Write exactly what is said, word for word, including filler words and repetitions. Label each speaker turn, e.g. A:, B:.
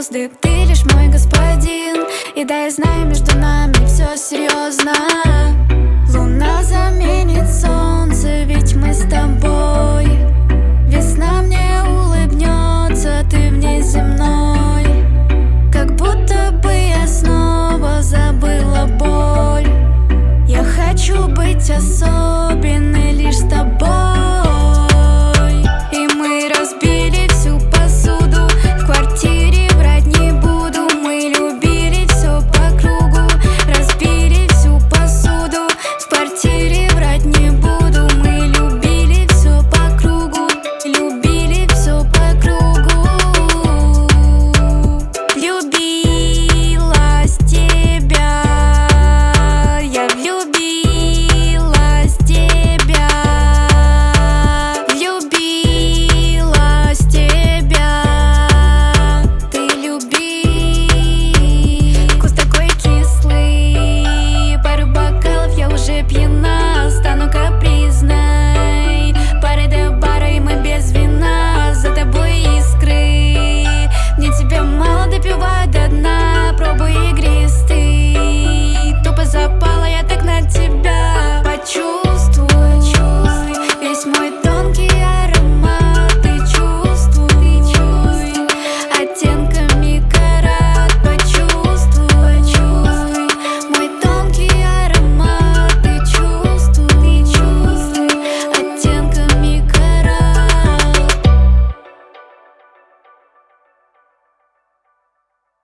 A: звезды, ты лишь мой господин. И да, я знаю, между нами все серьезно. Луна заменит солнце, ведь мы с тобой. Весна мне улыбнется, ты внеземной. Как будто бы я снова забыла боль. Я хочу быть особенной лишь с тобой.